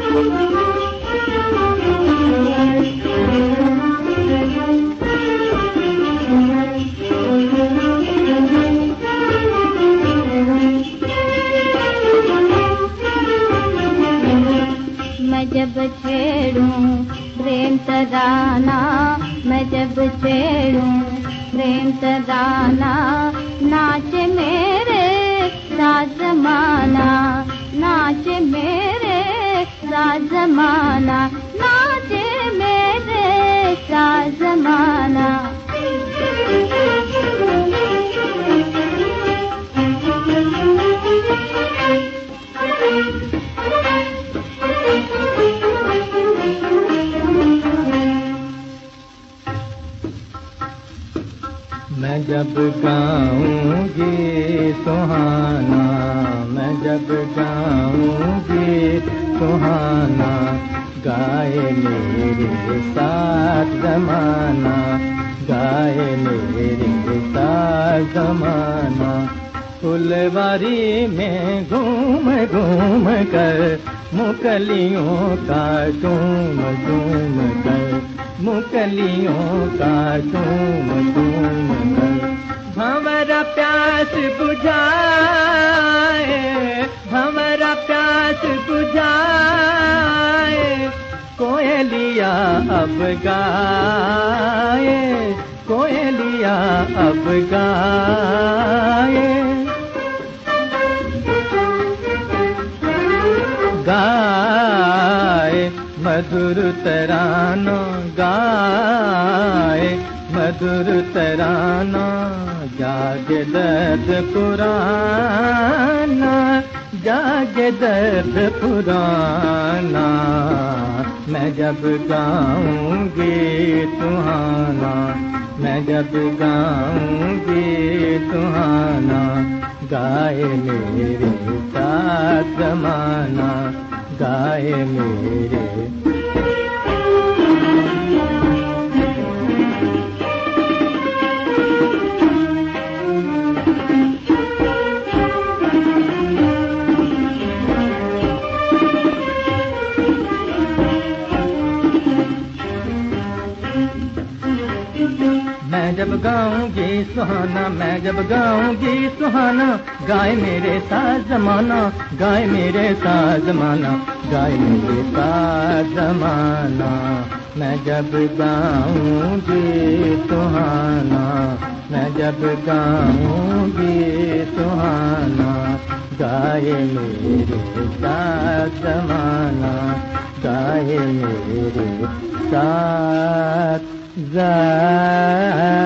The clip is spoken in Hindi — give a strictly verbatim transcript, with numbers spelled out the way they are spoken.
मैं जब छेड़ूं प्रेम तराना, मैं जब छेड़ूं प्रेम तराना, नाचे मेरे साथ ज़माना, नाचे मेरे साथ ज़माना, नाचे मेरे साथ ज़माना। मैं जब गाऊंगी सुहाना, मैं जब गाऊंगी सुहाना, गाए मेरे साथ ज़माना, गाए मेरे साथ ज़माना। फुलवारी में घूम घूम कर मुकलियों का झूम झूम कर, मुकलियों का झूम झूम कर। भंवरा प्यास बुझाए, भंवरा प्यास बुझाए, कोयलिया अब गाए, कोयलिया अब गाए। गाए मधुर तराना, गाए मधुर तराना, जागे दर्द पुराना, जागे दर्द पुराना। मैं जब गाऊंगी सुहाना, मैं जब गाऊंगी सुहाना, गाए मेरे साथ ज़माना, गाए मेरे। मैं जब गाऊंगी सुहाना, मैं जब गाऊंगी सुहाना, गाए मेरे साथ ज़माना, गाए मेरे साथ ज़माना, गाए मेरे साथ ज़माना। मैं जब गाऊंगी सुहाना, मैं जब गाऊंगी सुहाना, गाए मेरे साथ ज़माना, गाए मेरे साथ ज़माना।